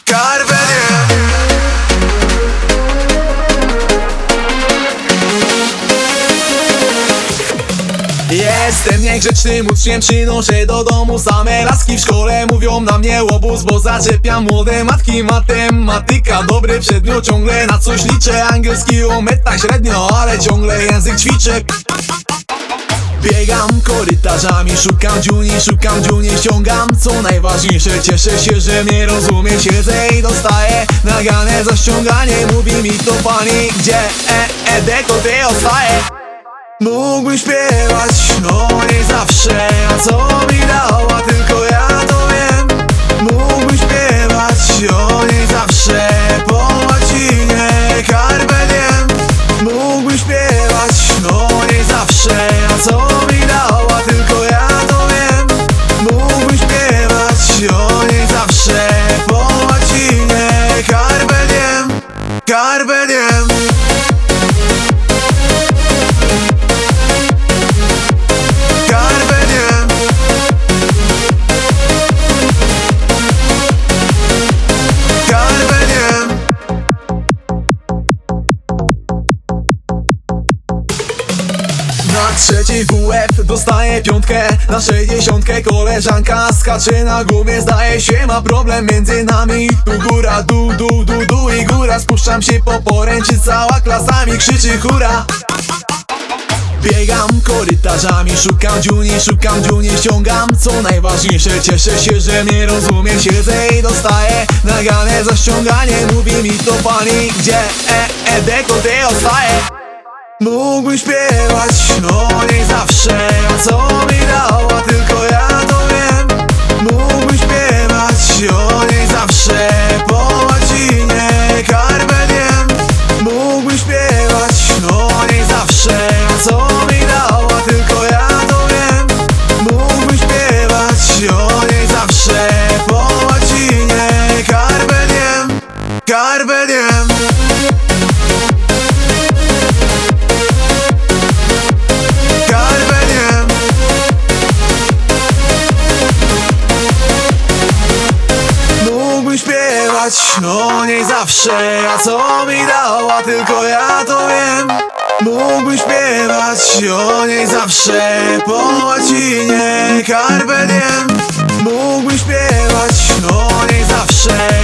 Carpe diem. Jestem niegrzecznym uczniem, przynoszę do domu same laski. W szkole mówią na mnie łobuz, bo zaczepiam młode matki. Matematyka, dobry przedmiot, ciągle na coś liczę. Angielski umiem tak średnio, ale ciągle język ćwiczę. Biegam korytarzami, szukam dziuni, ściągam co najważniejsze. Cieszę się, że mnie rozumie, siedzę i dostaję nagane za ściąganie. Mówi mi to pani, gdzie dekolte ostaje. Mógłbym śpiewać, no nie zawsze, a co mi dała, tylko ja to wiem. Mógłbym śpiewać, o nie zawsze, po łacinie, carpe diem. Mógłbym śpiewać, no nie zawsze, a co mi dała, tylko ja to wiem. Mógłbym śpiewać, o nie zawsze, po łacinie, carpe diem, carpe diem. Na trzeciej WF dostaję piątkę, na 60 koleżanka skacze na gumie. Zdaje się ma problem między nami. Tu góra, du i góra. Spuszczam się po poręczy, cała klasa mi krzyczy hura. Biegam korytarzami, szukam dziuni, ściągam co najważniejsze. Cieszę się, że mnie rozumie, siedzę i dostaję nagane za ściąganie. Mówi mi to pani, gdzie dekolte ostaje. Mógłbym śpiewać, no nie zawsze, a co mi dała, tylko ja to wiem. Mógłbym śpiewać, o nie zawsze, po łacinie, carpe diem. Mógłbym śpiewać, no nie zawsze, a co mi dała, tylko ja to wiem. Mógłbym śpiewać, o nie zawsze, po łacinie, carpe diem, carpe diem. No nie zawsze, a co mi dała, tylko ja to wiem. Mógłbym śpiewać, o nie zawsze, po łacinie, carpe diem. Mógłbym śpiewać, no nie zawsze,